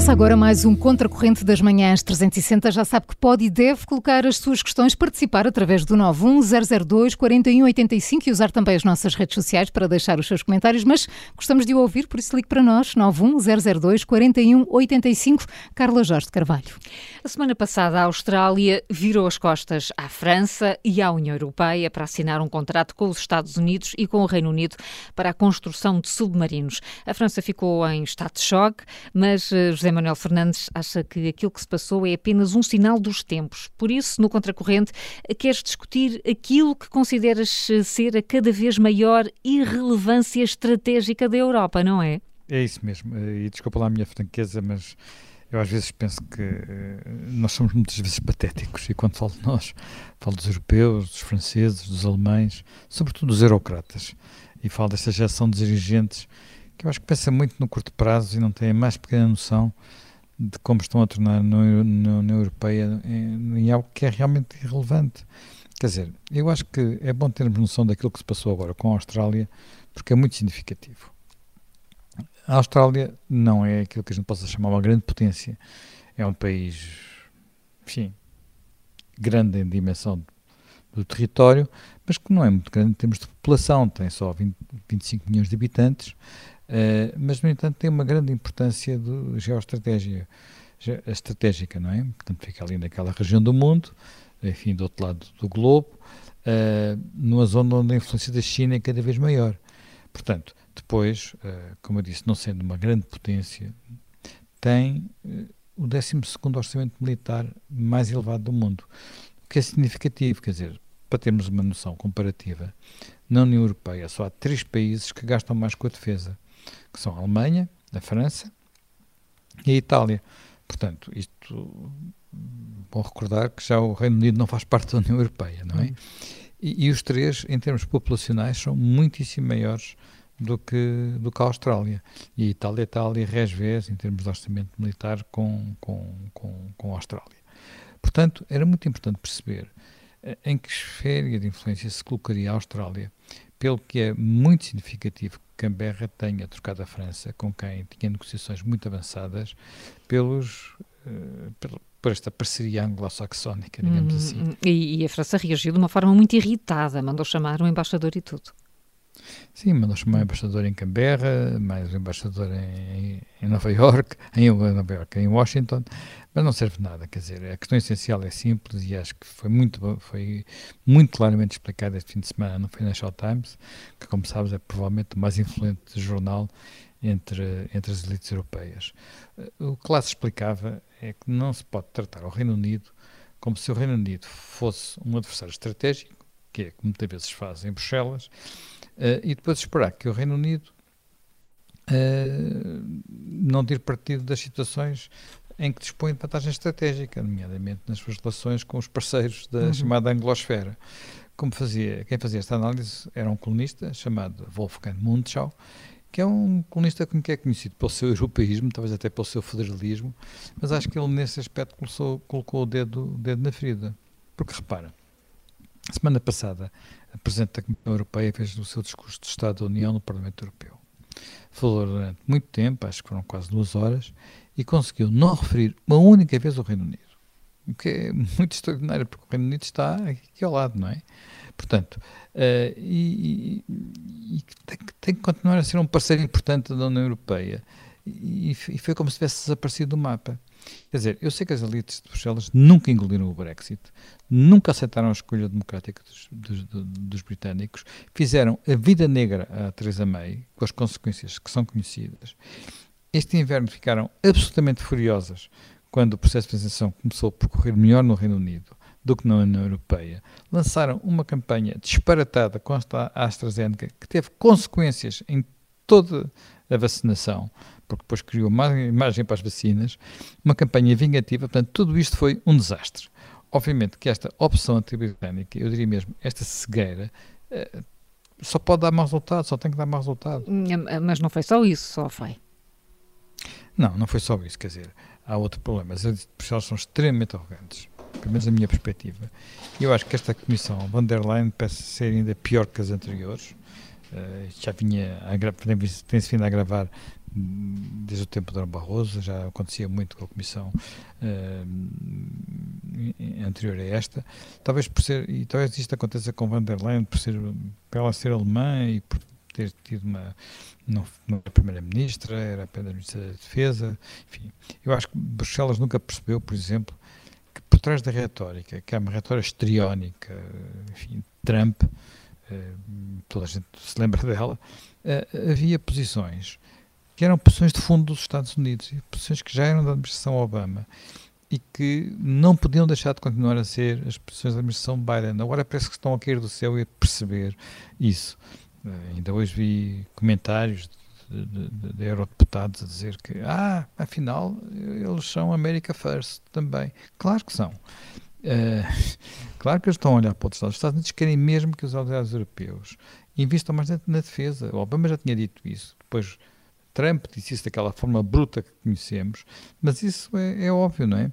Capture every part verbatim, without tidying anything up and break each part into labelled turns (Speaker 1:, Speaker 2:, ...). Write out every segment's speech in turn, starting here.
Speaker 1: Começa agora mais um Contracorrente das Manhãs trezentos e sessenta. Já sabe que pode e deve colocar as suas questões, participar através do nove um zero zero dois, quatro um oito cinco e usar também as nossas redes sociais para deixar os seus comentários, mas gostamos de o ouvir, por isso ligue para nós, nove um zero zero dois, quatro um oito cinco. Carla Jorge de Carvalho.
Speaker 2: A semana passada a Austrália virou as costas à França e à União Europeia para assinar um contrato com os Estados Unidos e com o Reino Unido para a construção de submarinos. A França ficou em estado de choque, mas José Manuel Fernandes acha que aquilo que se passou é apenas um sinal dos tempos. Por isso, no Contracorrente, queres discutir aquilo que consideras ser a cada vez maior irrelevância estratégica da Europa, não é?
Speaker 3: É isso mesmo. E desculpa lá a minha franqueza, mas eu às vezes penso que uh, nós somos muitas vezes patéticos. E quando falo de nós, falo dos europeus, dos franceses, dos alemães, sobretudo dos eurocratas. E falo desta geração de dirigentes que eu acho que pensa muito no curto prazo e não tem a mais pequena noção de como estão a tornar a União Europeia em, em algo que é realmente irrelevante. Quer dizer, eu acho que é bom termos noção daquilo que se passou agora com a Austrália, porque é muito significativo. A Austrália não é aquilo que a gente possa chamar uma grande potência. É um país, enfim, grande em dimensão do território, mas que não é muito grande em termos de população. Tem só vinte, vinte e cinco milhões de habitantes, uh, mas, no entanto, tem uma grande importância de geoestratégia, ge- estratégica, não é? Portanto, fica ali naquela região do mundo, enfim, do outro lado do globo, uh, numa zona onde a influência da China é cada vez maior. Portanto, depois, uh, como eu disse, não sendo uma grande potência, tem uh, o décimo segundo orçamento militar mais elevado do mundo. O que é significativo, quer dizer, para termos uma noção comparativa, na União Europeia só há três países que gastam mais com a defesa, que são a Alemanha, a França e a Itália. Portanto, isto, bom recordar que já o Reino Unido não faz parte da União Europeia, não é? Hum. E, e os três, em termos populacionais, são muitíssimo maiores do que, do que a Austrália. E a Itália está ali rés-vés em termos de orçamento militar com, com, com, com a Austrália. Portanto, era muito importante perceber em que esfera de influência se colocaria a Austrália, pelo que é muito significativo que Canberra tenha trocado a França, com quem tinha negociações muito avançadas, pelos, uh, pelo, por esta parceria anglo-saxónica, digamos hum, assim.
Speaker 2: E, e a França reagiu de uma forma muito irritada, mandou chamar o embaixador e tudo.
Speaker 3: Sim, mandou chamar o embaixador em Canberra, mais o embaixador em, em Nova Iorque, em Nova Iorque, em Washington, mas não serve de nada, quer dizer, a questão essencial é simples e acho que foi muito, foi muito claramente explicada este fim de semana no Financial Times, que, como sabes, é provavelmente o mais influente jornal entre, entre as elites europeias. O que lá se explicava é que não se pode tratar o Reino Unido como se o Reino Unido fosse um adversário estratégico, que é como muitas vezes se faz em Bruxelas, Uh, e depois esperar que o Reino Unido uh, não tire partido das situações em que dispõe de vantagem estratégica, nomeadamente nas suas relações com os parceiros da uhum. chamada anglosfera. Como fazia, quem fazia esta análise era um colunista chamado Wolfgang Mundschau, que é um colunista que é conhecido pelo seu europeísmo, talvez até pelo seu federalismo, mas acho que ele nesse aspecto colocou, colocou o dedo, o dedo na ferida. Porque repara, semana passada, a Presidente da Comissão Europeia fez o seu discurso de Estado da União no Parlamento Europeu. Falou durante muito tempo, acho que foram quase duas horas, e conseguiu não referir uma única vez o Reino Unido. O que é muito extraordinário, porque o Reino Unido está aqui ao lado, não é? Portanto, uh, e, e, e tem, tem que continuar a ser um parceiro importante da União Europeia. E, e foi como se tivesse desaparecido do mapa. Quer dizer, eu sei que as elites de Bruxelas nunca engoliram o Brexit, nunca aceitaram a escolha democrática dos, dos, dos britânicos, fizeram a vida negra a Theresa May, com as consequências que são conhecidas. Este inverno ficaram absolutamente furiosas quando o processo de transição começou a percorrer melhor no Reino Unido do que na União Europeia. Lançaram uma campanha disparatada contra a AstraZeneca, que teve consequências em toda a vacinação, porque depois criou uma imagem para as vacinas, uma campanha vingativa, portanto, tudo isto foi um desastre. Obviamente que esta opção anti-britânica, eu diria mesmo, esta cegueira, uh, só pode dar mau resultado, só tem que dar mau resultado.
Speaker 2: Mas não foi só isso, só foi.
Speaker 3: Não, não foi só isso, quer dizer, há outro problema. As elites de Bruxelas são extremamente arrogantes, pelo menos da minha perspectiva. E eu acho que esta comissão, von der Leyen, parece ser ainda pior que as anteriores. Uh, já vinha, a, tem-se vindo a agravar desde o tempo de Durão Barroso, já acontecia muito com a Comissão uh, anterior a esta, talvez por ser, e talvez isto aconteça com Van der Leyen, por, ser, por ela ser alemã e por ter tido uma, não, não era primeira-ministra, era apenas ministra da Defesa, enfim, eu acho que Bruxelas nunca percebeu, por exemplo, que por trás da retórica, que é uma retórica histriónica, enfim, Trump, uh, toda a gente se lembra dela, uh, havia posições que eram posições de fundo dos Estados Unidos, e posições que já eram da administração Obama e que não podiam deixar de continuar a ser as posições da administração Biden. Agora parece que estão a cair do céu e a perceber isso. Uh, ainda hoje vi comentários de, de, de, de eurodeputados a dizer que, ah, afinal, eles são America First também. Claro que são. Uh, claro que eles estão a olhar para outros Estados. Os Estados Unidos querem mesmo que os aliados europeus investam mais na, na defesa. O Obama já tinha dito isso. Depois Trump disse isso daquela forma bruta que conhecemos, mas isso é, é óbvio, não é?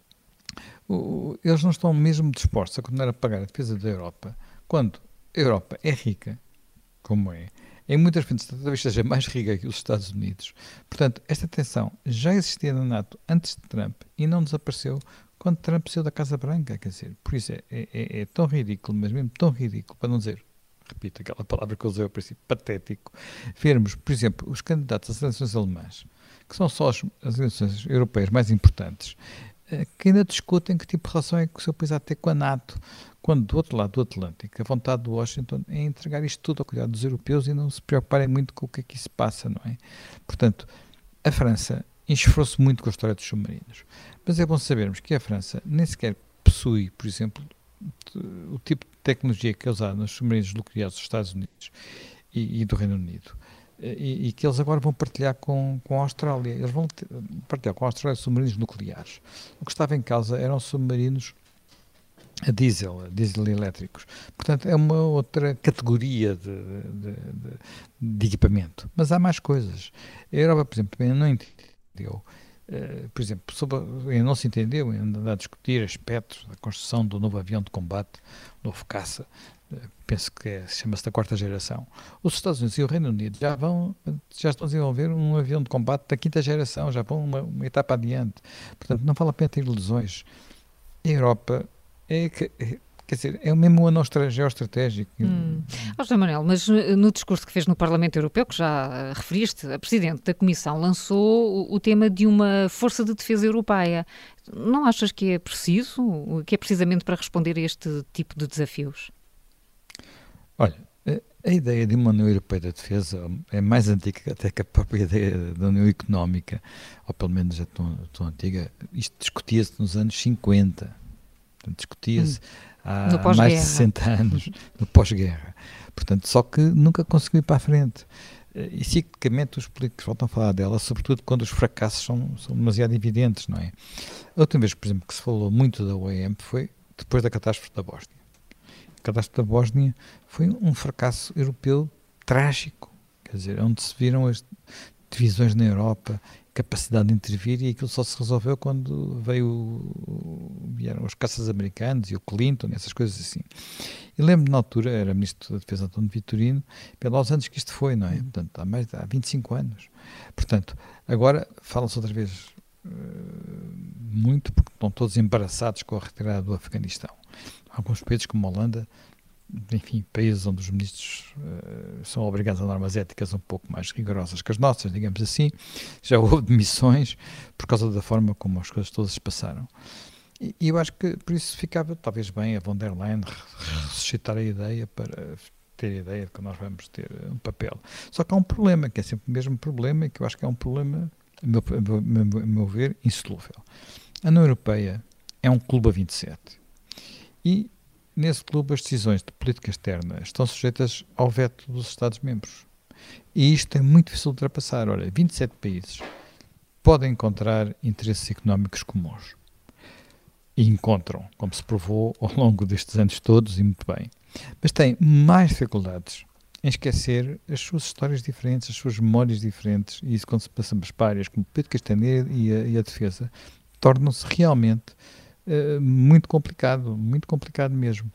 Speaker 3: O, eles não estão mesmo dispostos a continuar a pagar a defesa da Europa, quando a Europa é rica, como é, em muitas frentes talvez seja mais rica que os Estados Unidos. Portanto, esta tensão já existia na NATO antes de Trump e não desapareceu quando Trump saiu da Casa Branca, quer dizer, por isso é, é, é tão ridículo, mas mesmo tão ridículo, para não dizer, repito aquela palavra que eu usei ao princípio, patético, vermos, por exemplo, os candidatos às eleições alemãs, que são só as, as eleições europeias mais importantes, que ainda discutem que tipo de relação é que o seu país há de ter com a NATO, quando do outro lado do Atlântico a vontade de Washington é entregar isto tudo ao cuidado dos europeus e não se preocuparem muito com o que é que isso passa, não é? Portanto, a França enxerou-se muito com a história dos submarinos, mas é bom sabermos que a França nem sequer possui, por exemplo, o tipo de tecnologia que é usada nos submarinos nucleares dos Estados Unidos e, e do Reino Unido, e, e que eles agora vão partilhar com, com a Austrália. Eles vão ter, partilhar com a Austrália submarinos nucleares. O que estava em causa eram submarinos a diesel, a diesel elétricos. Portanto, é uma outra categoria de, de, de, de equipamento. Mas há mais coisas. A Europa, por exemplo, também não entendeu. Uh, por exemplo, sobre, não se entendeu, ainda a discutir aspectos da construção do novo avião de combate, novo caça, uh, penso que é, chama-se da quarta geração. Os Estados Unidos e o Reino Unido já vão, já estão a desenvolver um avião de combate da quinta geração, já vão uma, uma etapa adiante. Portanto, não vale a pena ter ilusões. A Europa é que... É, quer dizer, é mesmo um anão geoestratégico.
Speaker 2: Hum. Oh, José Manuel, mas no discurso que fez no Parlamento Europeu, que já referiste, a Presidente da Comissão lançou o, o tema de uma força de defesa europeia. Não achas que é preciso, que é precisamente para responder a este tipo de desafios?
Speaker 3: Olha, a, a ideia de uma União Europeia da Defesa é mais antiga até que a própria ideia da União Económica, ou pelo menos é tão, tão antiga. Isto discutia-se nos anos cinquenta, discutia-se hum. há mais de sessenta anos, no pós-guerra. Portanto, só que nunca conseguiu ir para a frente. E ciclicamente os políticos voltam a falar dela, sobretudo quando os fracassos são, são demasiado evidentes, não é? A última vez, por exemplo, que se falou muito da O E M foi depois da catástrofe da Bósnia. A catástrofe da Bósnia foi um fracasso europeu trágico, quer dizer, onde se viram as divisões na Europa, capacidade de intervir, e aquilo só se resolveu quando veio, vieram os caças americanos e o Clinton, essas coisas assim. E lembro-me na altura, era Ministro da Defesa António Vitorino, pelos anos que isto foi, não é? Portanto, há, mais, há vinte e cinco anos. Portanto, agora fala-se outra vez uh, muito, porque estão todos embaraçados com a retirada do Afeganistão. Alguns países como a Holanda, enfim, países onde os ministros uh, são obrigados a normas éticas um pouco mais rigorosas que as nossas, digamos assim, já houve demissões por causa da forma como as coisas todas se passaram. E, e eu acho que por isso ficava talvez bem a von der Leyen ressuscitar a ideia para ter a ideia de que nós vamos ter um papel. Só que há um problema, que é sempre o mesmo problema, e que eu acho que é um problema, a meu, a meu, a meu ver, insolúvel. A União Europeia é um clube a vinte e sete. E nesse clube, as decisões de política externa estão sujeitas ao veto dos Estados-membros. E isto é muito difícil de ultrapassar. Olha, vinte e sete países podem encontrar interesses económicos comuns. E encontram, como se provou ao longo destes anos todos, e muito bem. Mas têm mais dificuldades em esquecer as suas histórias diferentes, as suas memórias diferentes, e isso, quando se passa para áreas como a política externa e a, e a defesa, tornam-se realmente Uh, muito complicado, muito complicado mesmo.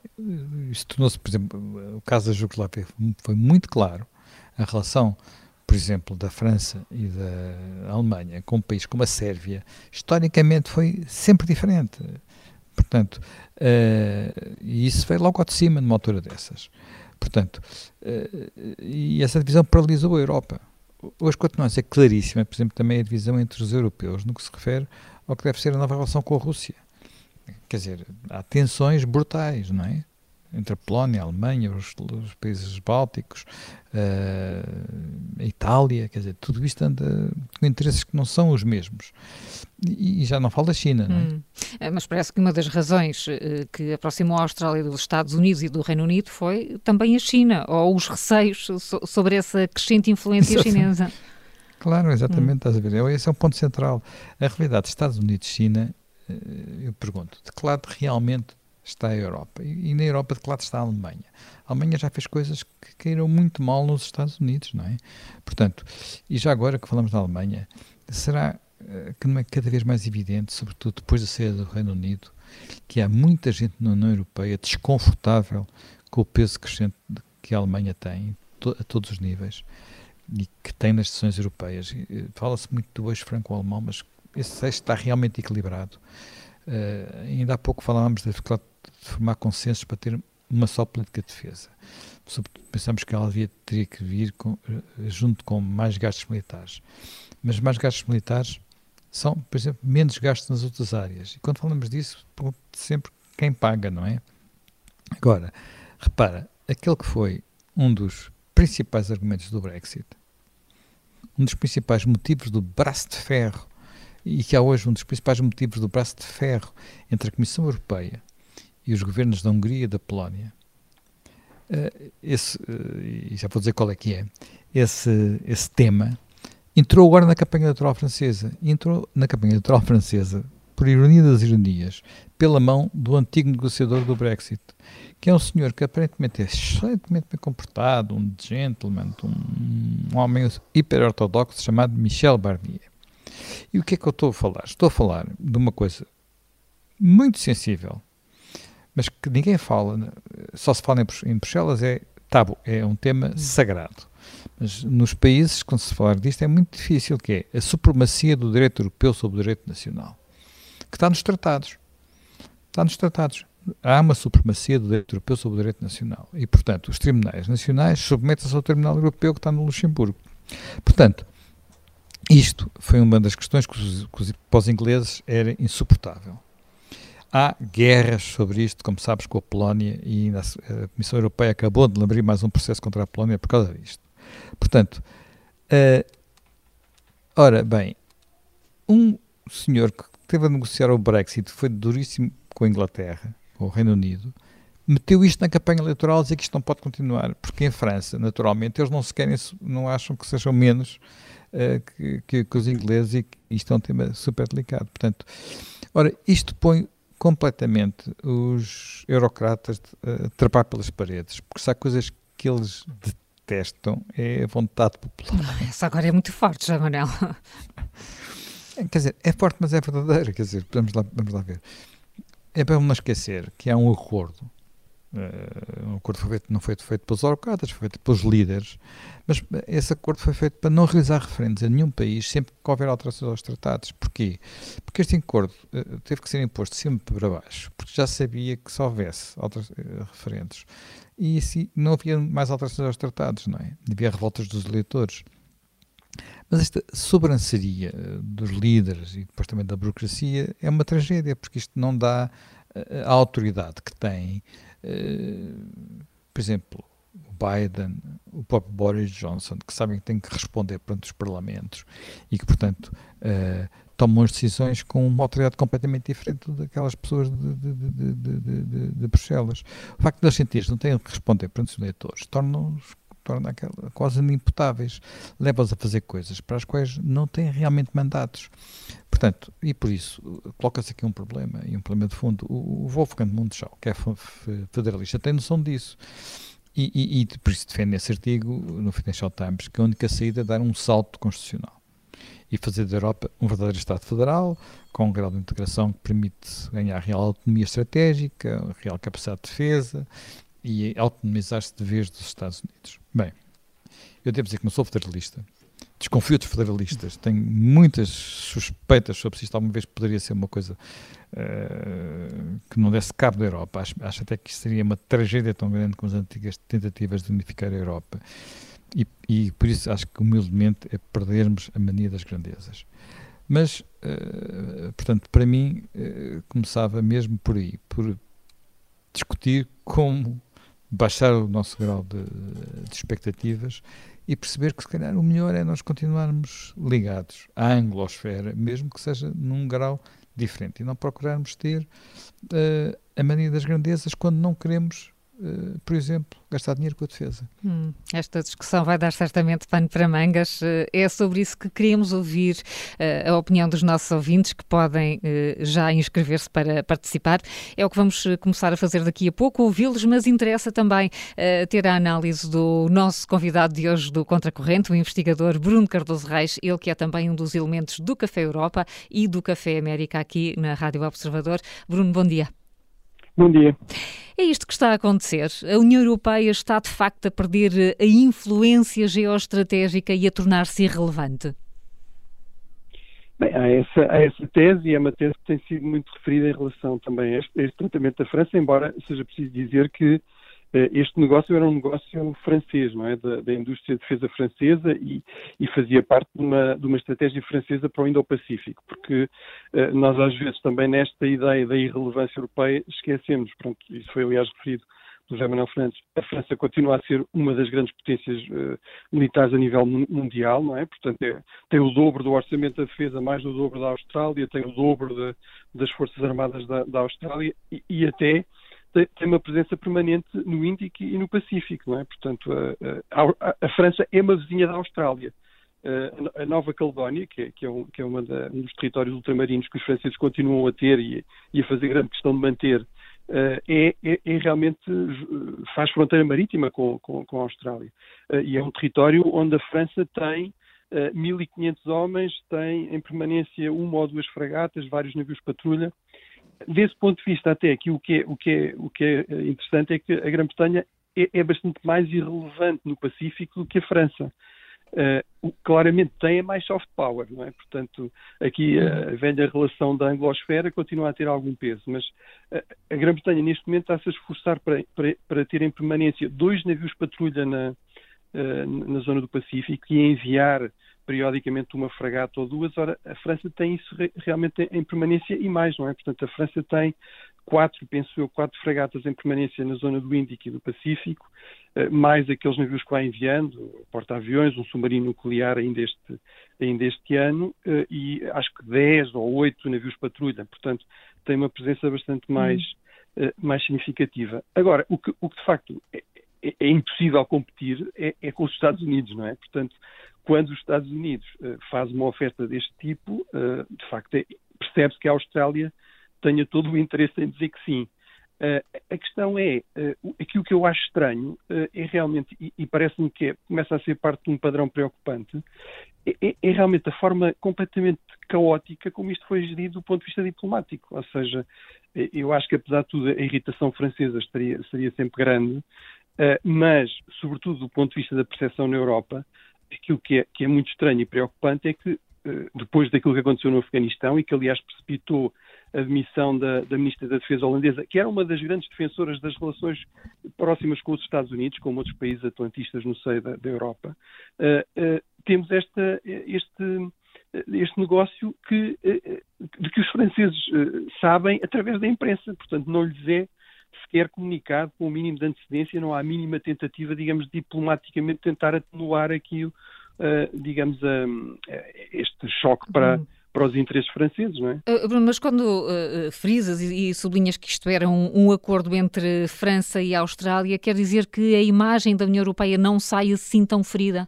Speaker 3: Isto tornou-se, por exemplo, o caso da Jugoslávia foi muito claro. A relação, por por exemplo, da França e da Alemanha com um país como a Sérvia, historicamente foi sempre diferente. Portanto, uh, e isso veio logo ao de cima numa altura dessas. Portanto, uh, e essa divisão paralisou a Europa. Hoje continua a ser claríssima, por exemplo, também a divisão entre os europeus no que se refere ao que deve ser a nova relação com a Rússia. Quer dizer, há tensões brutais, não é? Entre a Polónia, a Alemanha, os, os países bálticos, uh, a Itália, quer dizer, tudo isto anda com interesses que não são os mesmos. E, e já não falo da China, não é?
Speaker 2: Hum. Mas parece que uma das razões uh, que aproximou a Austrália dos Estados Unidos e do Reino Unido foi também a China, ou os receios so, sobre essa crescente influência chinesa.
Speaker 3: Claro, exatamente, hum. estás a ver. Esse é um ponto central. A realidade dos Estados Unidos e China, uh, eu pergunto, de que lado realmente está a Europa? E, e na Europa de que lado está a Alemanha? A Alemanha já fez coisas que caíram muito mal nos Estados Unidos, não é? Portanto, e já agora que falamos da Alemanha, será uh, que não é cada vez mais evidente, sobretudo depois da saída do Reino Unido, que há muita gente na União Europeia desconfortável com o peso crescente que a Alemanha tem to, a todos os níveis e que tem nas decisões europeias? Fala-se muito do eixo franco-alemão, mas esse eixo está realmente equilibrado. Uh, ainda há pouco falávamos da dificuldade de formar consensos para ter uma só política de defesa. Sobretudo pensamos que ela devia, teria que vir com, junto com mais gastos militares. Mas mais gastos militares são, por exemplo, menos gastos nas outras áreas. E quando falamos disso, sempre quem paga, não é? Agora, repara, aquele que foi um dos principais argumentos do Brexit, um dos principais motivos do braço de ferro, e que há hoje um dos principais motivos do braço de ferro entre a Comissão Europeia e os governos da Hungria e da Polónia, uh, esse, uh, e já vou dizer qual é que é, esse, esse tema entrou agora na campanha eleitoral francesa, e entrou na campanha eleitoral francesa, por ironia das ironias, pela mão do antigo negociador do Brexit, que é um senhor que aparentemente é excelentemente bem comportado, um gentleman, um, um homem hiper-ortodoxo chamado Michel Barnier. E o que é que eu estou a falar? Estou a falar de uma coisa muito sensível, mas que ninguém fala, só se fala em Bruxelas, é tabu, é um tema sagrado. Mas nos países, quando se falar disto, é muito difícil, que é a supremacia do direito europeu sobre o direito nacional, que está nos tratados. Está nos tratados. Há uma supremacia do direito europeu sobre o direito nacional. E, portanto, os tribunais nacionais submetem-se ao Tribunal Europeu que está no Luxemburgo. Portanto, isto foi uma das questões que, os, que para os ingleses era insuportável. Há guerras sobre isto, como sabes, com a Polónia, e a Comissão Europeia acabou de abrir mais um processo contra a Polónia por causa disto. Portanto, uh, ora bem, um senhor que teve a negociar o Brexit, foi duríssimo com a Inglaterra, com o Reino Unido, meteu isto na campanha eleitoral a dizer que isto não pode continuar, porque em França, naturalmente, eles não se querem, não acham que sejam menos uh, que, que, que os ingleses, e que isto é um tema super delicado. Portanto, ora, isto põe completamente os eurocratas a trepar pelas paredes, porque se há coisas que eles detestam, é a vontade popular.
Speaker 2: Essa agora é muito forte, já, Manel.
Speaker 3: Quer dizer, é forte, mas é verdadeira. Quer dizer, vamos lá, vamos lá ver. É para não esquecer que há um acordo. Uh, um acordo foi feito, não foi feito pelos eurocratas, foi feito pelos líderes, mas esse acordo foi feito para não realizar referendos a nenhum país sempre que houver alterações aos tratados. Porquê? Porque este acordo uh, teve que ser imposto sempre para baixo, porque já sabia que se houvesse altera- uh, referendos e assim não havia mais alterações aos tratados, não é? Havia revoltas dos eleitores. Mas esta sobranceria uh, dos líderes e depois também da burocracia é uma tragédia, porque isto não dá uh, a autoridade que tem. Uh, por exemplo, o Biden, o próprio Boris Johnson, que sabem que têm que responder perante os parlamentos e que, portanto, uh, tomam as decisões com uma autoridade completamente diferente daquelas pessoas de, de, de, de, de, de, de Bruxelas. O facto de eles sentirem que não têm que responder perante os eleitores torna-os torna aquela, quase inimputáveis, leva-os a fazer coisas para as quais não têm realmente mandatos. Portanto, e por isso, coloca-se aqui um problema, e um problema de fundo. O, o Wolfgang Mundschau, que é federalista, tem noção disso. E, e, e por isso defende nesse artigo, no Financial Times, que a única saída é dar um salto constitucional e fazer da Europa um verdadeiro Estado federal, com um grau de integração que permite ganhar real autonomia estratégica, real capacidade de defesa, e autonomizar-se de vez dos Estados Unidos. Bem, eu devo dizer que não sou federalista, desconfio dos federalistas, tenho muitas suspeitas sobre se isto alguma vez poderia ser uma coisa uh, que não desse cabo da Europa. Acho, acho até que isto seria uma tragédia tão grande como as antigas tentativas de unificar a Europa. E, e por isso acho que humildemente é perdermos a mania das grandezas. Mas, uh, portanto, para mim, uh, começava mesmo por aí, por discutir como baixar o nosso grau de, de expectativas e perceber que, se calhar, o melhor é nós continuarmos ligados à anglosfera, mesmo que seja num grau diferente, e não procurarmos ter uh, a mania das grandezas quando não queremos, uh, por exemplo, gastar dinheiro com a defesa.
Speaker 2: Hum, esta discussão vai dar certamente pano para mangas. Uh, é sobre isso que queríamos ouvir uh, a opinião dos nossos ouvintes, que podem uh, já inscrever-se para participar. É o que vamos uh, começar a fazer daqui a pouco, ouvi-los, mas interessa também uh, ter a análise do nosso convidado de hoje do Contracorrente, o investigador Bruno Cardoso Reis, ele que é também um dos elementos do Café Europa e do Café América aqui na Rádio Observador. Bruno, bom dia.
Speaker 4: Bom dia.
Speaker 2: É isto que está a acontecer. A União Europeia está, de facto, a perder a influência geoestratégica e a tornar-se irrelevante?
Speaker 4: Bem, há essa, há essa tese, e é uma tese que tem sido muito referida em relação também a este, a este tratamento da França, embora seja preciso dizer que uh, este negócio era um negócio francês, não é? Da, da indústria de defesa francesa e, e fazia parte de uma, de uma estratégia francesa para o Indo-Pacífico, porque uh, nós às vezes também nesta ideia da irrelevância europeia esquecemos, pronto, isso foi aliás referido do José Manuel Fernandes, a França continua a ser uma das grandes potências uh, militares a nível mundial, não é? Portanto, é, tem o dobro do orçamento da defesa, mais do dobro da Austrália, tem o dobro de, das Forças Armadas da, da Austrália e, e até tem, tem uma presença permanente no Índico e no Pacífico, não é? Portanto, a, a, a França é uma vizinha da Austrália. Uh, a Nova Caledónia, que é, que é, um, que é uma da, um dos territórios ultramarinos que os franceses continuam a ter e, e a fazer grande questão de manter, Uh, é, é, é realmente faz fronteira marítima com, com, com a Austrália. Uh, e é um território onde a França tem uh, mil e quinhentos homens, tem em permanência uma ou duas fragatas, vários navios de patrulha. Desse ponto de vista, até aqui, o que é, o que é, o que é interessante é que a Grã-Bretanha é, é bastante mais irrelevante no Pacífico do que a França. Uh, claramente tem a mais soft power, não é? Portanto, aqui uh, a velha relação da anglosfera continua a ter algum peso, mas uh, a Grã-Bretanha neste momento está-se a esforçar para, para, para ter em permanência dois navios patrulha na, uh, na zona do Pacífico e enviar periodicamente uma fragata ou duas. Ora, a França tem isso re- realmente em permanência e mais, não é? Portanto, a França tem quatro, penso eu, quatro fragatas em permanência na zona do Índico e do Pacífico, mais aqueles navios que vai enviando, porta-aviões, um submarino nuclear ainda este, ainda este ano, e acho que dez ou oito navios patrulha, portanto tem uma presença bastante mais, hum. mais significativa. Agora, o que, o que de facto é, é, é impossível competir é, é com os Estados Unidos, não é? Portanto, quando os Estados Unidos uh, fazem uma oferta deste tipo, uh, de facto é, percebe-se que a Austrália tenha todo o interesse em dizer que sim. Uh, a questão é, uh, aquilo que eu acho estranho uh, é realmente, e, e parece-me que é, começa a ser parte de um padrão preocupante, é, é, é realmente a forma completamente caótica como isto foi gerido do ponto de vista diplomático. Ou seja, eu acho que apesar de tudo a irritação francesa estaria, seria sempre grande, uh, mas, sobretudo do ponto de vista da percepção na Europa, aquilo que é, que é muito estranho e preocupante é que, uh, depois daquilo que aconteceu no Afeganistão e que aliás precipitou a demissão da, da Ministra da Defesa holandesa, que era uma das grandes defensoras das relações próximas com os Estados Unidos, como outros países atlantistas no seio da, da Europa, uh, uh, temos esta, este, este negócio que, uh, de que os franceses uh, sabem através da imprensa, portanto não lhes é sequer comunicado com o mínimo de antecedência, não há a mínima tentativa, digamos, diplomaticamente tentar atenuar aqui, uh, digamos, uh, este choque para... Hum. para os interesses franceses, não é?
Speaker 2: Uh, Bruno, mas quando uh, frisas e, e sublinhas que isto era um, um acordo entre França e Austrália, quer dizer que a imagem da União Europeia não sai assim tão ferida?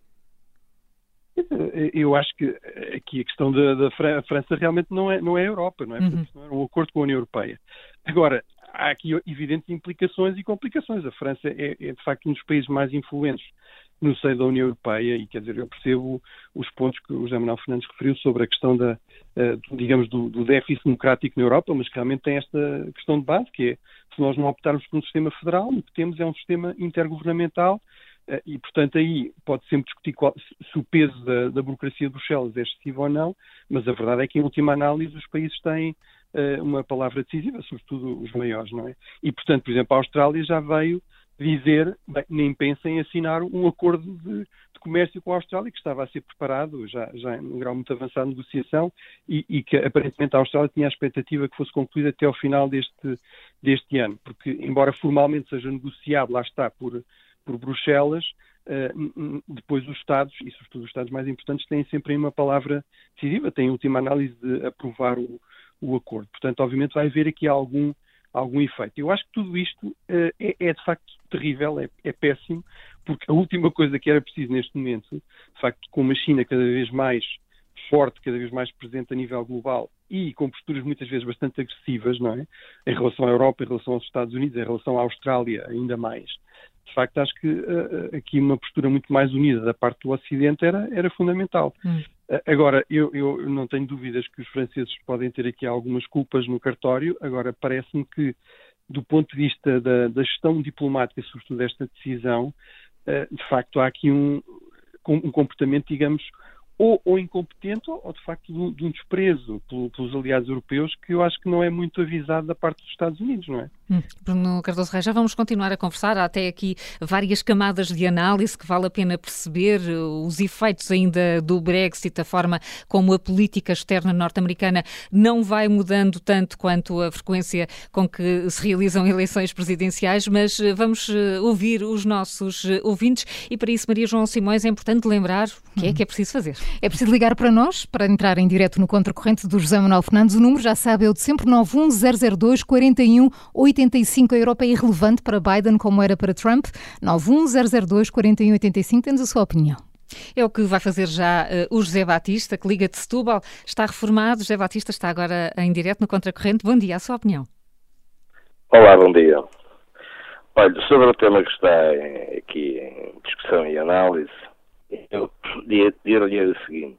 Speaker 4: Eu acho que aqui a questão da, da França realmente não é, não é a Europa, não é?
Speaker 2: Uhum.
Speaker 4: Porque não era um acordo com a União Europeia. Agora, há aqui evidentes implicações e complicações. A França é, é de facto um dos países mais influentes no seio da União Europeia e, quer dizer, eu percebo os pontos que o José Manuel Fernandes referiu sobre a questão da, uh, digamos, do, do déficit democrático na Europa, mas que realmente tem esta questão de base, que é, se nós não optarmos por um sistema federal, o que temos é um sistema intergovernamental e, portanto, aí pode sempre discutir qual, se o peso da, da burocracia de Bruxelas é excessivo ou não, mas a verdade é que, em última análise, os países têm uh, uma palavra decisiva, sobretudo os maiores, não é? E, portanto, por exemplo, a Austrália já veio dizer, bem, nem pensem em assinar um acordo de, de comércio com a Austrália, que estava a ser preparado, já, já em um grau muito avançado de negociação, e, e que aparentemente a Austrália tinha a expectativa que fosse concluída até ao final deste, deste ano, porque embora formalmente seja negociado, lá está, por, por Bruxelas, uh, depois os Estados, e sobretudo os Estados mais importantes, têm sempre uma palavra decisiva, têm a última análise de aprovar o, o acordo. Portanto, obviamente vai haver aqui algum algum efeito. Eu acho que tudo isto uh, é, é de facto terrível, é, é péssimo, porque a última coisa que era preciso neste momento, de facto, com uma China cada vez mais forte, cada vez mais presente a nível global e com posturas muitas vezes bastante agressivas, não é? Em relação à Europa, em relação aos Estados Unidos, em relação à Austrália, ainda mais. De facto, acho que uh, aqui uma postura muito mais unida da parte do Ocidente era, era fundamental. Hum. Agora, eu, eu não tenho dúvidas que os franceses podem ter aqui algumas culpas no cartório. Agora, parece-me que, do ponto de vista da, da gestão diplomática, sobretudo desta decisão, de facto há aqui um, um comportamento, digamos, ou, ou incompetente ou, de facto, de um, de um desprezo pelos aliados europeus que eu acho que não é muito avisado da parte dos Estados Unidos, não é?
Speaker 2: Hum, Bruno Cardoso Reis, já vamos continuar a conversar. Há até aqui várias camadas de análise que vale a pena perceber, os efeitos ainda do Brexit, a forma como a política externa norte-americana não vai mudando tanto quanto a frequência com que se realizam eleições presidenciais, mas vamos ouvir os nossos ouvintes e para isso, Maria João Simões, é importante lembrar o que é que é preciso fazer.
Speaker 1: É preciso ligar para nós, para entrar em direto no Contracorrente do José Manuel Fernandes. O número, já sabe, é o de sempre, nove um zero zero dois quatro um oito cinco. A Europa é irrelevante para Biden como era para Trump. nove um zero zero dois quatro um oito cinco. Tens a sua opinião.
Speaker 2: É o que vai fazer já uh, o José Batista, que liga de Setúbal. Está reformado. José Batista está agora em direto no Contracorrente. Bom dia, a sua opinião.
Speaker 5: Olá, bom dia. Olha, sobre o tema que está em, aqui em discussão e análise, eu diria o seguinte.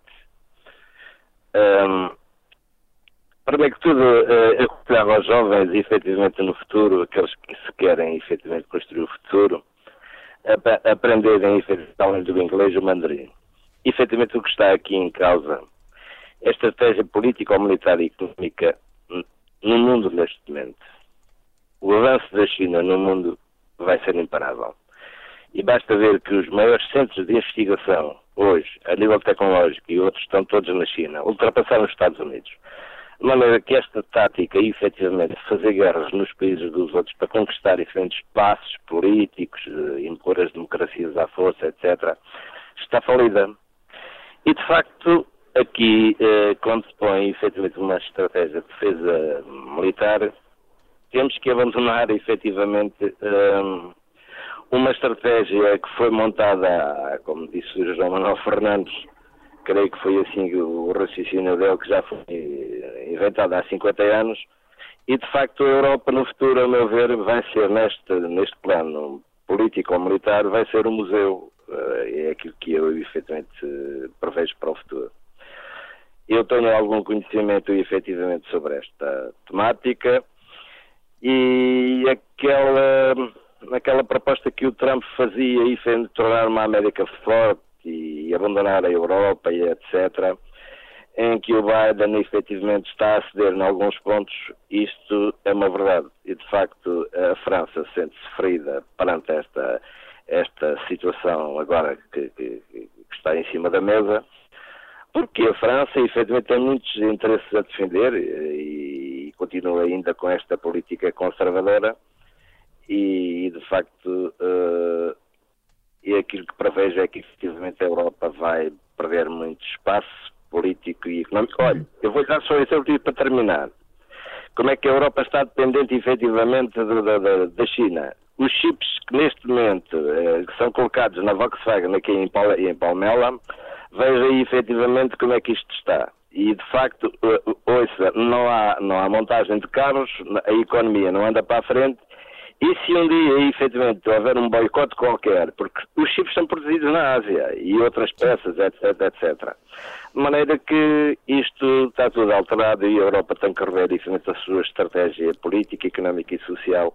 Speaker 5: Um, Primeiro que tudo, eu aconselhava aos jovens, efetivamente no futuro, aqueles que se querem efetivamente construir o futuro, a aprenderem efetivamente do inglês e o mandarim. Efetivamente o que está aqui em causa é a estratégia política, militar e económica no mundo neste momento. O avanço da China no mundo vai ser imparável. E basta ver que os maiores centros de investigação hoje, a nível tecnológico e outros, estão todos na China, ultrapassaram os Estados Unidos. De maneira que esta tática, efetivamente, de fazer guerras nos países dos outros para conquistar diferentes espaços políticos, impor as democracias à força, etcétera, está falida. E, de facto, aqui, eh, quando se põe, efetivamente, uma estratégia de defesa militar, temos que abandonar, efetivamente, eh, uma estratégia que foi montada, como disse o João Manuel Fernandes, creio que foi assim o raciocínio dele, que já foi inventado há cinquenta anos, e de facto a Europa no futuro, a meu ver, vai ser neste, neste plano político ou militar, vai ser um museu, é aquilo que eu efetivamente prevejo para o futuro. Eu tenho algum conhecimento efetivamente sobre esta temática e aquela, aquela proposta que o Trump fazia e de tornar uma América forte e abandonar a Europa e etcétera, em que o Biden efetivamente está a ceder em alguns pontos, isto é uma verdade. E de facto a França sente-se ferida perante esta, esta situação agora que, que, que está em cima da mesa, porque a França efetivamente tem muitos interesses a defender e, e continua ainda com esta política conservadora e de facto uh, e aquilo que prevejo é que efetivamente a Europa vai perder muito espaço político e económico. Olha, eu vou-lhe dar só um exemplo para terminar. Como é que a Europa está dependente efetivamente da, da, da China? Os chips que neste momento eh, que são colocados na Volkswagen aqui em, Pal em Palmela, veja aí efetivamente como é que isto está. E de facto, uh, ouça, não há, não há montagem de carros, a economia não anda para a frente. E se um dia, efetivamente, houver um boicote qualquer, porque os chips são produzidos na Ásia e outras peças, etc, etcétera. De maneira que isto está tudo alterado e a Europa tem que rever, efetivamente, a sua estratégia política, económica e social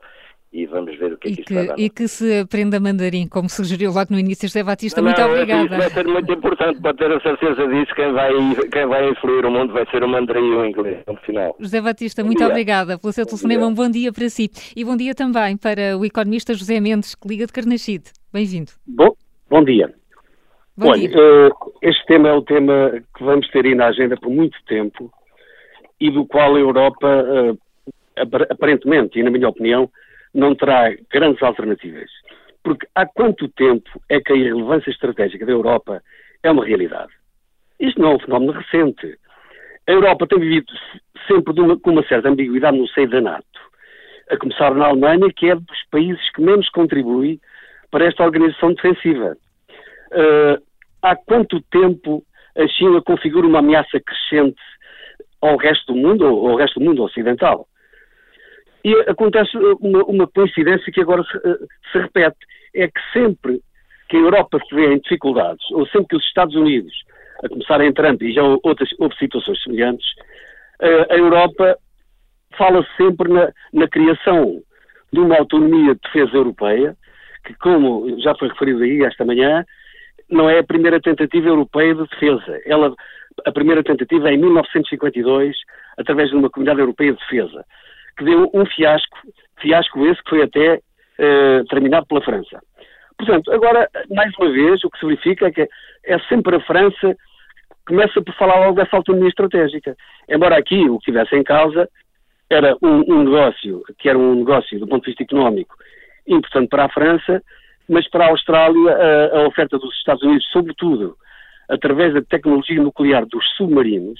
Speaker 5: e vamos ver o que é que
Speaker 2: e
Speaker 5: isto vai dar.
Speaker 2: E que se aprenda mandarim, como sugeriu logo no início José Batista.
Speaker 5: Não,
Speaker 2: muito
Speaker 5: não,
Speaker 2: obrigada.
Speaker 5: Isso vai ser muito importante, para ter a certeza disso, quem vai, quem vai influir o mundo vai ser o mandarim e o inglês, no final.
Speaker 2: José Batista, muito
Speaker 5: dia.
Speaker 2: obrigada pelo seu telefonema, um bom dia para si. E bom dia também para o economista José Mendes, que liga de Carnaxide. Bem-vindo.
Speaker 6: Bom, bom dia.
Speaker 2: Bom
Speaker 6: Olha,
Speaker 2: dia.
Speaker 6: uh, este tema é o tema que vamos ter aí na agenda por muito tempo e do qual a Europa, uh, aparentemente, e na minha opinião, não terá grandes alternativas. Porque há quanto tempo é que a irrelevância estratégica da Europa é uma realidade? Isto não é um fenómeno recente. A Europa tem vivido sempre de uma, com uma certa ambiguidade no seio da NATO. A começar na Alemanha, que é dos países que menos contribui para esta organização defensiva. Uh, há quanto tempo a China configura uma ameaça crescente ao resto do mundo, ou ao resto do mundo ocidental? E acontece uma, uma coincidência que agora se, se repete. É que sempre que a Europa se vê em dificuldades, ou sempre que os Estados Unidos, a começar em Trump, e já outras, houve situações semelhantes, a Europa fala sempre na, na criação de uma autonomia de defesa europeia, que, como já foi referido aí esta manhã, não é a primeira tentativa europeia de defesa. Ela, a primeira tentativa é em mil novecentos e cinquenta e dois, através de uma Comunidade Europeia de Defesa, que deu um fiasco, fiasco esse que foi até uh, terminado pela França. Portanto, agora, mais uma vez, o que se verifica é que é sempre a França que começa por falar logo dessa autonomia estratégica. Embora aqui o que tivesse em causa era um, um negócio, que era um negócio do ponto de vista económico importante para a França, mas para a Austrália a, a oferta dos Estados Unidos, sobretudo através da tecnologia nuclear dos submarinos,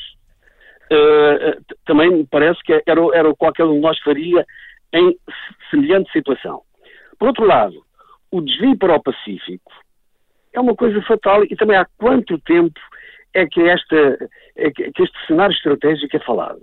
Speaker 6: Uh, também me parece que era, era o qualquer um de nós faria em semelhante situação. Por outro lado, o desvio para o Pacífico é uma coisa fatal e também há quanto tempo é que, esta, é que, que este cenário estratégico é falado?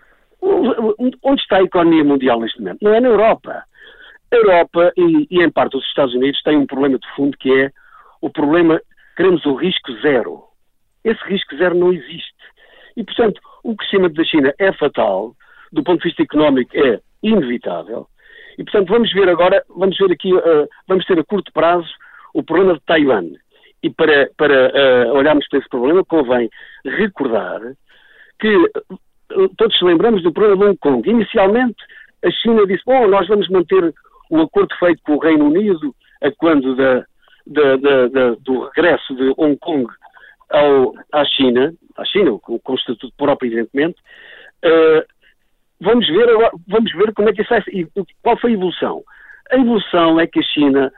Speaker 6: Onde está a economia mundial neste momento? Não é na Europa. A Europa e, e em parte os Estados Unidos têm um problema de fundo que é o problema, queremos o risco zero. Esse risco zero não existe. E, portanto, o crescimento da China é fatal, do ponto de vista económico é inevitável. E, portanto, vamos ver agora, vamos ver aqui, uh, vamos ter a curto prazo o problema de Taiwan. E para, para uh, olharmos para esse problema, convém recordar que uh, todos se lembramos do problema de Hong Kong. Inicialmente, a China disse, bom, nós vamos manter o acordo feito com o Reino Unido a quando da, da, da, da, do regresso de Hong Kong ao, à China, à China, com, com o estatuto próprio, evidentemente. Uh, vamos ver agora, vamos ver como é que isso é, e qual foi a evolução. A evolução é que a China...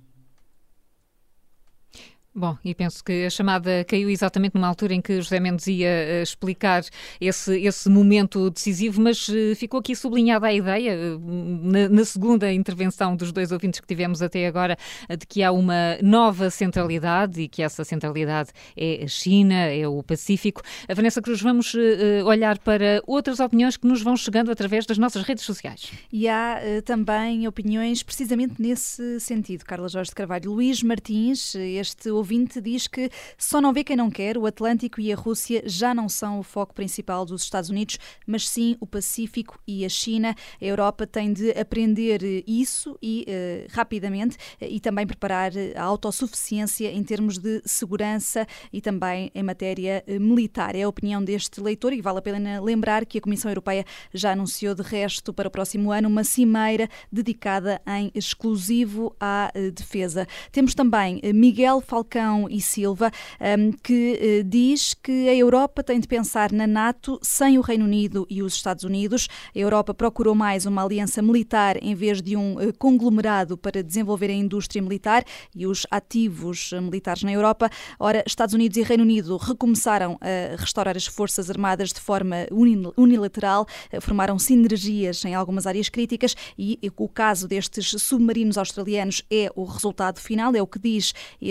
Speaker 2: Bom, e penso que a chamada caiu exatamente numa altura em que José Mendes ia uh, explicar esse, esse momento decisivo, mas uh, ficou aqui sublinhada a ideia, uh, na, na segunda intervenção dos dois ouvintes que tivemos até agora, uh, de que há uma nova centralidade e que essa centralidade é a China, é o Pacífico. A Vanessa Cruz, vamos uh, olhar para outras opiniões que nos vão chegando através das nossas redes sociais.
Speaker 7: E há uh, também opiniões precisamente nesse sentido. Carla Jorge de Carvalho, Luís Martins, este ouvinte diz que só não vê quem não quer, o Atlântico e a Rússia já não são o foco principal dos Estados Unidos, mas sim o Pacífico e a China. A Europa tem de aprender isso e uh, rapidamente e também preparar a autossuficiência em termos de segurança e também em matéria uh, militar. É a opinião deste leitor e vale a pena lembrar que a Comissão Europeia já anunciou de resto para o próximo ano uma cimeira dedicada em exclusivo à uh, defesa. Temos também uh, Miguel Falcão e Silva, um, que uh, diz que a Europa tem de pensar na NATO sem o Reino Unido e os Estados Unidos. A Europa procurou mais uma aliança militar em vez de um uh, conglomerado para desenvolver a indústria militar e os ativos uh, militares na Europa. Ora, Estados Unidos e Reino Unido recomeçaram a restaurar as forças armadas de forma unilateral, uh, formaram sinergias em algumas áreas críticas e uh, o caso destes submarinos australianos é o resultado final, é o que diz este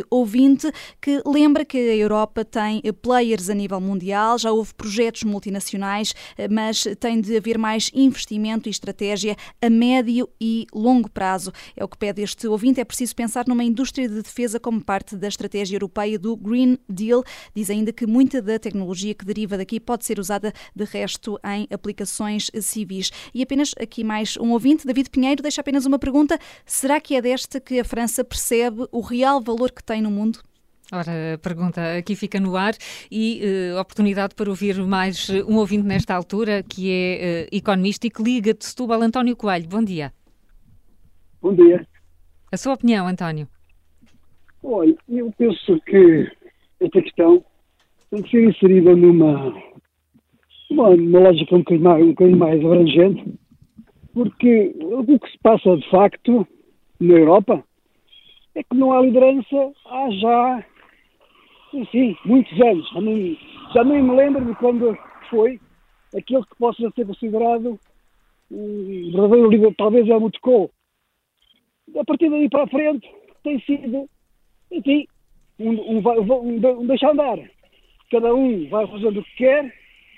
Speaker 7: ouvinte que lembra que a Europa tem players a nível mundial, já houve projetos multinacionais, mas tem de haver mais investimento e estratégia a médio e longo prazo. É o que pede este ouvinte. É preciso pensar numa indústria de defesa como parte da estratégia europeia do Green Deal. Diz ainda que muita da tecnologia que deriva daqui pode ser usada de resto em aplicações civis. E apenas aqui mais um ouvinte, David Pinheiro, deixa apenas uma pergunta. Será que é desta que a França percebe o real valor que tem no mundo?
Speaker 2: Ora, a pergunta aqui fica no ar e uh, oportunidade para ouvir mais um ouvinte nesta altura, que é uh, economista e que liga de Setúbal, António Coelho. Bom dia.
Speaker 8: Bom dia.
Speaker 2: A sua opinião, António?
Speaker 8: Olha, eu penso que esta questão tem que ser inserida numa, numa, numa lógica um bocadinho, mais, um bocadinho mais abrangente, porque o que se passa de facto na Europa é que não há liderança há já, enfim, muitos anos. Já nem, já nem me lembro de quando foi aquele que possa ser considerado um verdadeiro líder, talvez é o Helmut Kohl. A partir daí para a frente tem sido, enfim, um, um, um, um deixar andar. Cada um vai fazendo o que quer,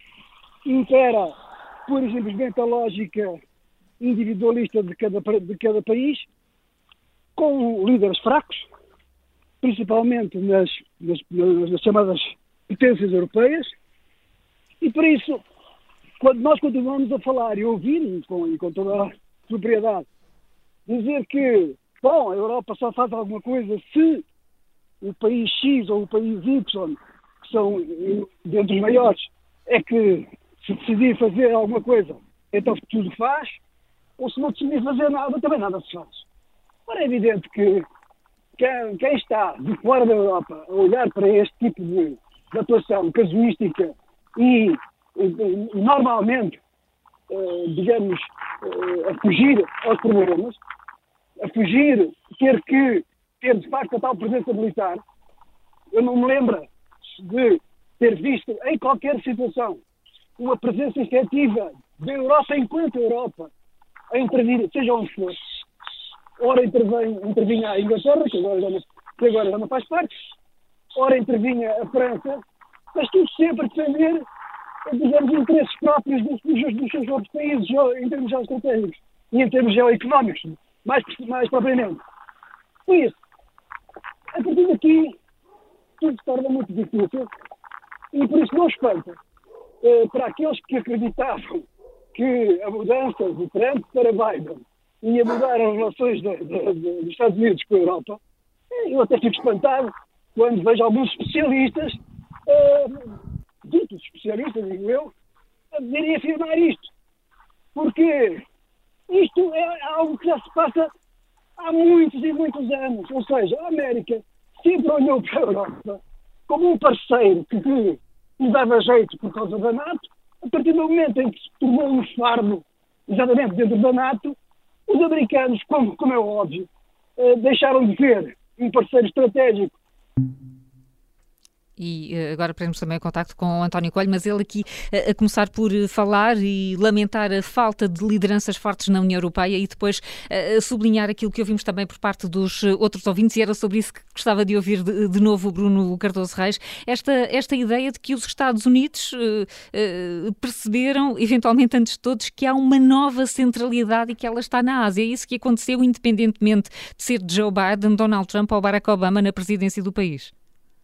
Speaker 8: impera pura e simplesmente a lógica individualista de cada, de cada país, com líderes fracos, principalmente nas, nas, nas chamadas potências europeias, e por isso, quando nós continuamos a falar e ouvir, com, e com toda a propriedade, dizer que, bom, a Europa só faz alguma coisa se o país X ou o país Y, que são dentre os maiores, é que se decidir fazer alguma coisa, então tudo faz, ou se não decidir fazer nada, também nada se faz. Ora, é evidente que quem, quem está de fora da Europa a olhar para este tipo de, de atuação casuística e, e, e normalmente, eh, digamos, eh, a fugir aos problemas, a fugir, ter que ter de facto a tal presença militar, eu não me lembro de ter visto em qualquer situação uma presença efetiva da Europa enquanto Europa a intervir, seja onde for. Ora intervém, intervinha a Inglaterra, que agora, já não, que agora já não faz parte, ora intervinha a França, mas tudo sempre a defender, digamos, interesses próprios dos, dos, dos seus outros países, em termos geoestratégicos e em termos geoeconómicos, mais, mais propriamente. Por isso, a partir daqui, tudo se torna muito difícil e por isso não espanta eh, para aqueles que acreditavam que a mudança de Trump para Biden ia mudar as relações de, de, de, dos Estados Unidos com a Europa. Eu até fico espantado quando vejo alguns especialistas, uh, ditos especialistas, digo eu, a dizerem afirmar isto. Porque isto é algo que já se passa há muitos e muitos anos. Ou seja, a América sempre olhou para a Europa como um parceiro que, que lhe dava jeito por causa da NATO. A partir do momento em que se tornou um fardo, exatamente dentro da NATO, os americanos, como, como é óbvio, eh, deixaram de ver um parceiro estratégico.
Speaker 2: E agora prendemos também o contacto com o António Coelho, mas ele aqui a começar por falar e lamentar a falta de lideranças fortes na União Europeia e depois a sublinhar aquilo que ouvimos também por parte dos outros ouvintes, e era sobre isso que gostava de ouvir de, de novo o Bruno Cardoso Reis, esta, esta ideia de que os Estados Unidos uh, uh, perceberam, eventualmente antes de todos, que há uma nova centralidade e que ela está na Ásia. É isso que aconteceu independentemente de ser de Joe Biden, Donald Trump ou Barack Obama na presidência do país.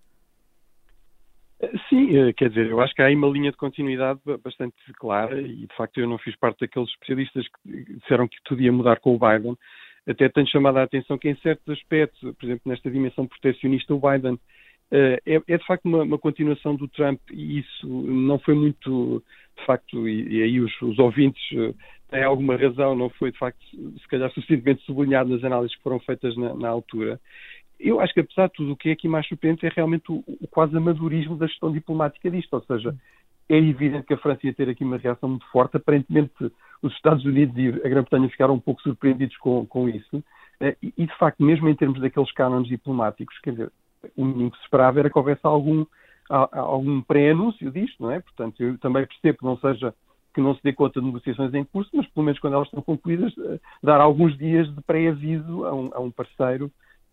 Speaker 4: Sim, quer dizer, eu acho que há aí uma linha de continuidade bastante clara e, de facto, eu não fiz parte daqueles especialistas que disseram que tudo ia mudar com o Biden. Até tenho chamado a atenção que, em certos aspectos, por exemplo, nesta dimensão protecionista, o Biden é, é de facto, uma, uma continuação do Trump e isso não foi muito, de facto, e, e aí os, os ouvintes têm alguma razão, não foi, de facto, se calhar suficientemente sublinhado nas análises que foram feitas na, na altura. Eu acho que, apesar de tudo, o que é aqui mais surpreendente é realmente o, o quase amadorismo da gestão diplomática disto. Ou seja, é evidente que a França ia ter aqui uma reação muito forte. Aparentemente, os Estados Unidos e a Grã-Bretanha ficaram um pouco surpreendidos com, com isso. E, e, de facto, mesmo em termos daqueles cânones diplomáticos, quer dizer, o mínimo que se esperava era que houvesse algum, algum pré-anúncio disto, não é? Portanto, eu também percebo que não seja que não se dê conta de negociações em curso, mas, pelo menos, quando elas estão concluídas, dar alguns dias de pré-aviso a um, a um parceiro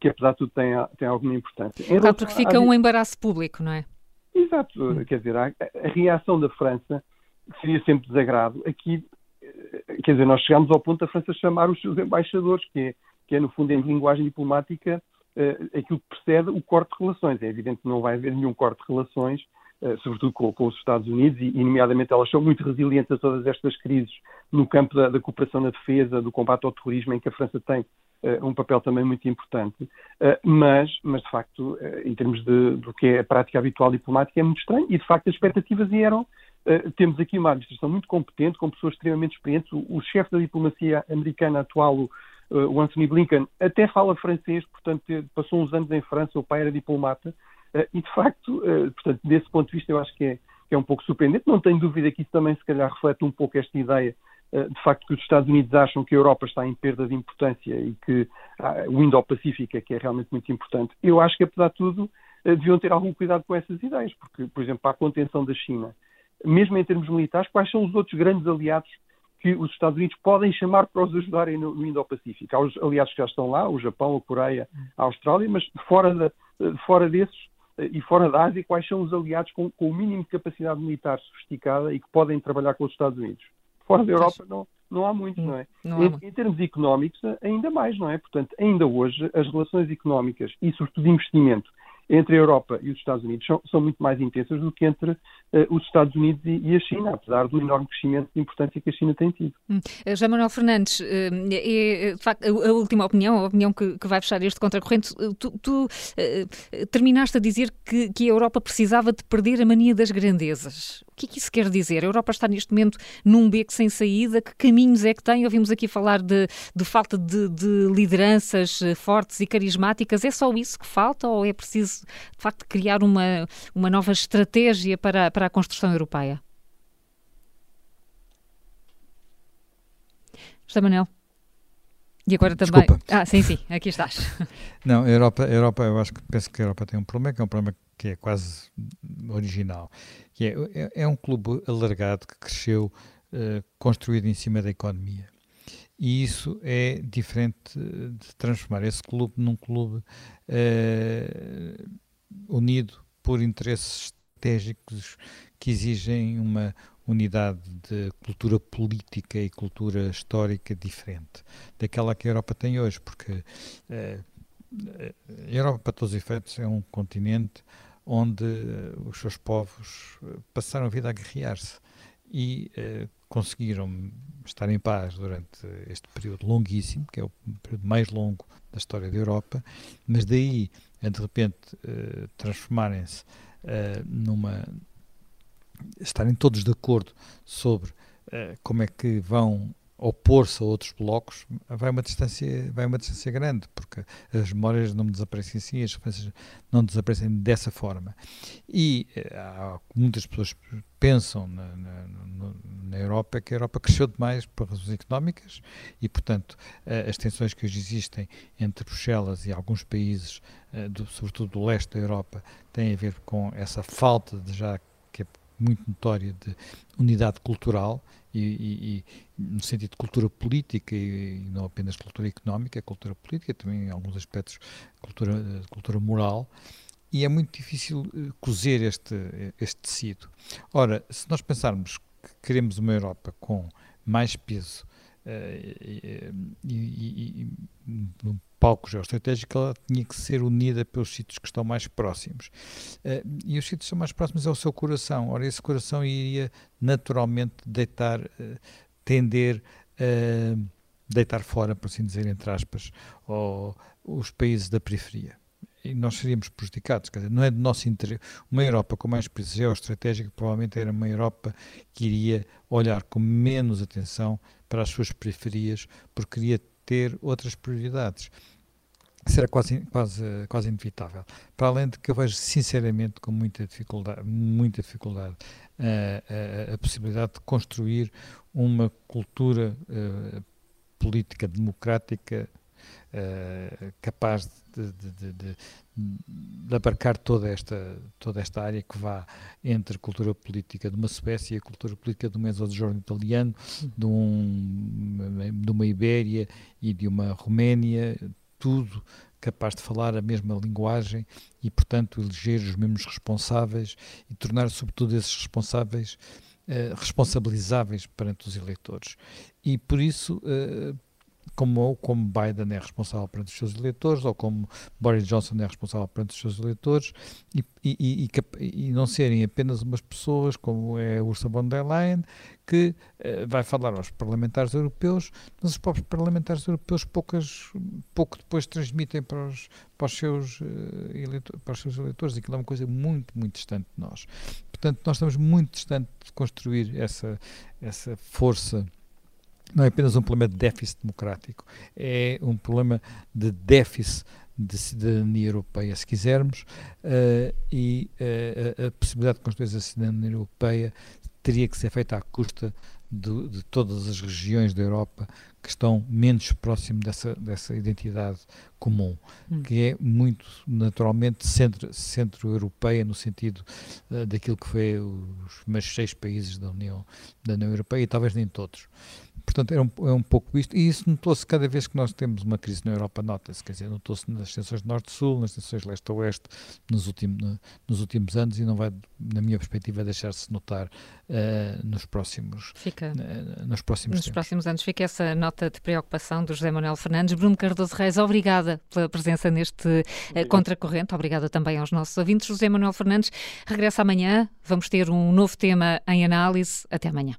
Speaker 4: que apesar de tudo tem, tem alguma importância.
Speaker 2: Claro, porque fica um embaraço público, não é?
Speaker 4: Exato, hum. quer dizer, a, a reação da França seria sempre desagrado. Aqui, quer dizer, nós chegámos ao ponto da França chamar os seus embaixadores, que é, que é no fundo, em linguagem diplomática, uh, aquilo que precede o corte de relações. É evidente que não vai haver nenhum corte de relações, uh, sobretudo com, com os Estados Unidos, e, e, nomeadamente, elas são muito resilientes a todas estas crises no campo da, da cooperação na defesa, do combate ao terrorismo, em que a França tem uh, um papel também muito importante. Uh, mas, mas, de facto, uh, em termos de, do que é a prática habitual diplomática, é muito estranho, e, de facto, as expectativas eram. Uh, temos aqui uma administração muito competente, com pessoas extremamente experientes. O, o chefe da diplomacia americana atual, o, uh, o Anthony Blinken, até fala francês, portanto, passou uns anos em França, o pai era diplomata, uh, e, de facto, uh, portanto, desse ponto de vista, eu acho que é, que é um pouco surpreendente. Não tenho dúvida que isso também, se calhar, reflete um pouco esta ideia, uh, de facto, que os Estados Unidos acham que a Europa está em perda de importância e que uh, o Indo-Pacífico é que é realmente muito importante. Eu acho que, apesar de tudo, uh, deviam ter algum cuidado com essas ideias, porque, por exemplo, para a contenção da China, mesmo em termos militares, quais são os outros grandes aliados que os Estados Unidos podem chamar para os ajudarem no, no Indo-Pacífico? Há os aliados que já estão lá, o Japão, a Coreia, a Austrália, mas fora, da, fora desses e fora da Ásia, quais são os aliados com, com o mínimo de capacidade militar sofisticada e que podem trabalhar com os Estados Unidos? Fora da Europa não, não há muitos, não é?
Speaker 2: Não há
Speaker 4: em,
Speaker 2: muito.
Speaker 4: em termos económicos, ainda mais, não é? Portanto, ainda hoje, as relações económicas e, sobretudo, investimento entre a Europa e os Estados Unidos são, são muito mais intensas do que entre uh, os Estados Unidos e, e a China, apesar do enorme crescimento de importância que a China tem tido.
Speaker 2: Hum. José Manuel Fernandes, é, de facto, a última opinião, a opinião que, que vai fechar este contracorrente, tu, tu uh, terminaste a dizer que, que a Europa precisava de perder a mania das grandezas. O que é que isso quer dizer? A Europa está neste momento num beco sem saída, que caminhos é que tem? Ouvimos aqui falar de, de falta de, de lideranças fortes e carismáticas. É só isso que falta ou é preciso, de facto, criar uma, uma nova estratégia para, para a construção europeia? José Manuel? E agora também...
Speaker 3: Desculpa.
Speaker 2: Ah, sim, sim, aqui estás.
Speaker 3: Não, a Europa, a Europa, eu acho que penso que a Europa tem um problema, que é um problema que é quase original, que é, é, é um clube alargado que cresceu, uh, construído em cima da economia. E isso é diferente de transformar esse clube num clube uh, unido por interesses estratégicos que exigem uma unidade de cultura política e cultura histórica diferente daquela que a Europa tem hoje, porque uh, a Europa, para todos os efeitos, é um continente onde uh, os seus povos uh, passaram a vida a guerrear-se e uh, conseguiram estar em paz durante este período longuíssimo, que é o período mais longo da história da Europa, mas daí a de repente uh, transformarem-se uh, numa... estarem todos de acordo sobre uh, como é que vão opor-se a outros blocos, vai uma distância, vai uma distância grande, porque as memórias não desaparecem assim, as referências não desaparecem dessa forma. E há, muitas pessoas pensam na, na, na Europa que a Europa cresceu demais por razões económicas e, portanto, as tensões que hoje existem entre Bruxelas e alguns países, do, sobretudo do leste da Europa, têm a ver com essa falta de já que é muito notória de unidade cultural e, e, e no sentido de cultura política e, e não apenas cultura económica, cultura política, também em alguns aspectos cultura, cultura moral, e é muito difícil uh, cozer este, este tecido. Ora, se nós pensarmos que queremos uma Europa com mais peso uh, e, e, e, e um palco geoestratégico, ela tinha que ser unida pelos sítios que estão mais próximos. Uh, e os sítios que estão mais próximos é o seu coração. Ora, esse coração iria naturalmente deitar, uh, tender a uh, deitar fora, por assim dizer, entre aspas, ou, os países da periferia. E nós seríamos prejudicados. Quer dizer, não é do nosso interesse. Uma Europa com mais peso geoestratégico provavelmente era uma Europa que iria olhar com menos atenção para as suas periferias, porque queria ter outras prioridades. Isso era quase, quase, quase inevitável. Para além de que eu vejo sinceramente com muita dificuldade, muita dificuldade a, a, a possibilidade de construir uma cultura uh, política democrática uh, capaz de, de, de, de, de abarcar toda esta, toda esta área que vá entre a cultura política de uma Suécia e a cultura política de um Mezzogiorno italiano, de, um, de uma Ibéria e de uma Roménia, tudo capaz de falar a mesma linguagem e, portanto, eleger os mesmos responsáveis e tornar, sobretudo, esses responsáveis uh, responsabilizáveis perante os eleitores. E, por isso, uh, como, como Biden é responsável perante os seus eleitores, ou como Boris Johnson é responsável perante os seus eleitores, e, e, e, e não serem apenas umas pessoas, como é Ursula von der Leyen, que uh, vai falar aos parlamentares europeus, mas os próprios parlamentares europeus poucas, pouco depois transmitem para os, para os, seus, uh, eleitor, para os seus eleitores. Aquilo é uma coisa muito, muito distante de nós. Portanto, nós estamos muito distante de construir essa, essa força. Não é apenas um problema de déficit democrático, é um problema de déficit de cidadania europeia, se quisermos, uh, e uh, a possibilidade de construir a cidadania europeia teria que ser feita à custa de, de todas as regiões da Europa que estão menos próximo dessa, dessa identidade comum, hum. que é muito naturalmente centro, centro-europeia, no sentido uh, daquilo que foi os primeiros seis países da União, da União Europeia, e talvez nem todos. Portanto, é um, é um pouco isto, e isso notou-se cada vez que nós temos uma crise na Europa, nota-se, quer dizer, notou-se nas tensões norte-sul, nas tensões leste-oeste, nos, ultim, no, nos últimos anos, e não vai, na minha perspectiva, deixar-se notar uh, nos próximos,
Speaker 2: Fica,
Speaker 3: uh, nos próximos
Speaker 2: nos
Speaker 3: tempos.
Speaker 2: próximos anos. Fica essa nota de preocupação do José Manuel Fernandes. Bruno Cardoso Reis, obrigada pela presença neste uh, Contracorrente, obrigada também aos nossos ouvintes. José Manuel Fernandes regressa amanhã, vamos ter um novo tema em análise. Até amanhã.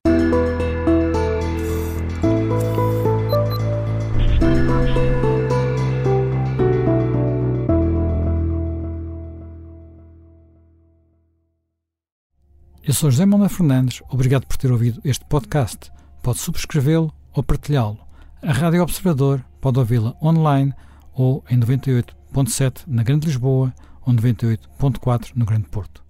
Speaker 3: Eu sou José Manuel Fernandes, obrigado por ter ouvido este podcast. Pode subscrevê-lo ou partilhá-lo. A Rádio Observador pode ouvi-la online ou em noventa e oito ponto sete na Grande Lisboa ou noventa e oito ponto quatro no Grande Porto.